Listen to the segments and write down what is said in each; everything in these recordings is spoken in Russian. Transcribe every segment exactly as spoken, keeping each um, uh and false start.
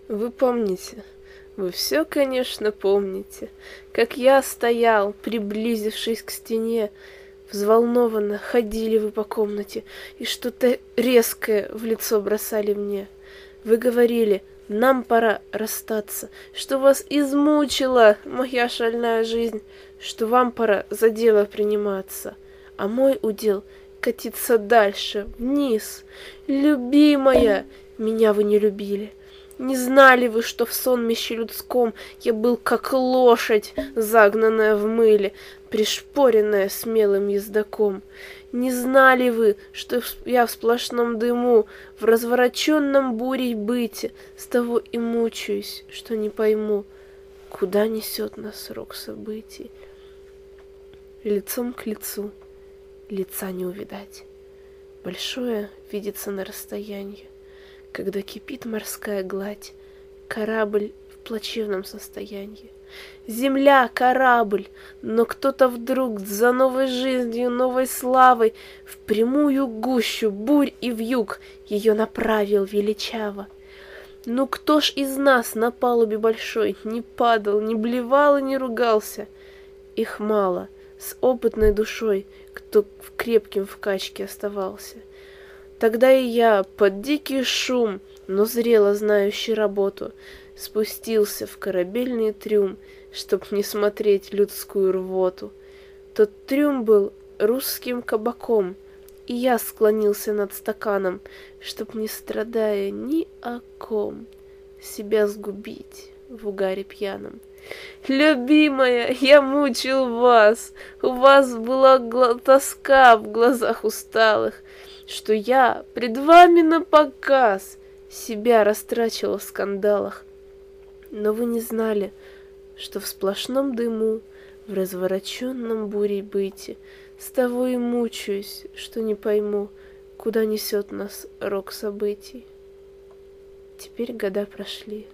Вы помните, вы все, конечно, помните, как я стоял, приблизившись к стене, взволнованно ходили вы по комнате и что-то резкое в лицо бросали мне. Вы говорили, нам пора расстаться, что вас измучила моя шальная жизнь, что вам пора за дело приниматься, а мой удел катиться дальше, вниз. Любимая, меня вы не любили. Не знали вы, что в сонмище людском я был как лошадь, загнанная в мыле, пришпоренная смелым ездаком. Не знали вы, что я в сплошном дыму, в развороченном бурей быте, с того и мучаюсь, что не пойму, куда несет нас рок событий. Лицом к лицу, лица не увидать. Большое видится на расстоянии. Когда кипит морская гладь, корабль в плачевном состоянии. Земля — корабль, но кто-то вдруг за новой жизнью, новой славой в прямую гущу бурь и вьюг ее направил величаво. Ну кто ж из нас на палубе большой не падал, не блевал и не ругался? Их мало, с опытной душой, кто в крепким в качке оставался. Тогда и я, под дикий шум, но зрело знающий работу, спустился в корабельный трюм, чтоб не смотреть людскую рвоту. Тот трюм был русским кабаком, и я склонился над стаканом, чтоб, не страдая ни о ком, себя сгубить в угаре пьяном. Любимая, я мучил вас, у вас была гла- тоска в глазах усталых, что я пред вами напоказ себя растрачивал в скандалах. Но вы не знали, что в сплошном дыму, в развороченном бурей быте, с того и мучаюсь, что не пойму, куда несет нас рок событий. Теперь года прошли.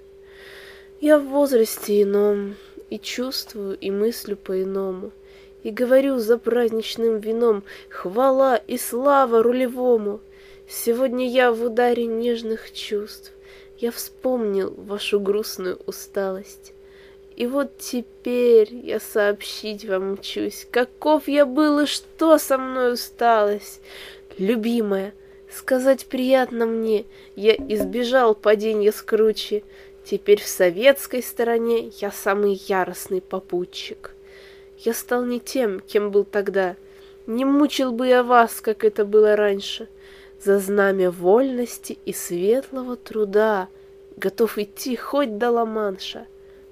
Я в возрасте ином, и чувствую, и мыслю по-иному, и говорю за праздничным вином хвала и слава рулевому. Сегодня я в ударе нежных чувств, я вспомнил вашу грустную усталость. И вот теперь я сообщить вам мчусь, каков я был и что со мной усталось. Любимая, сказать приятно мне, я избежал паденья с кручи. Теперь в советской стороне я самый яростный попутчик. Я стал не тем, кем был тогда, не мучил бы я вас, как это было раньше. За знамя вольности и светлого труда готов идти хоть до Ла-Манша.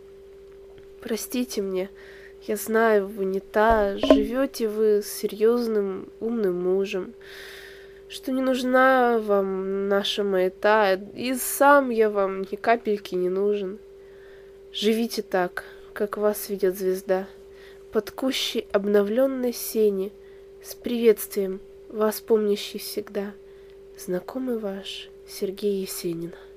Простите мне, я знаю, вы не та, живете вы с серьезным, умным мужем, что не нужна вам наша маята, и сам я вам ни капельки не нужен. Живите так, как вас ведет звезда, под кущей обновленной сени, с приветствием, вас помнящий всегда, знакомый ваш Сергей Есенин.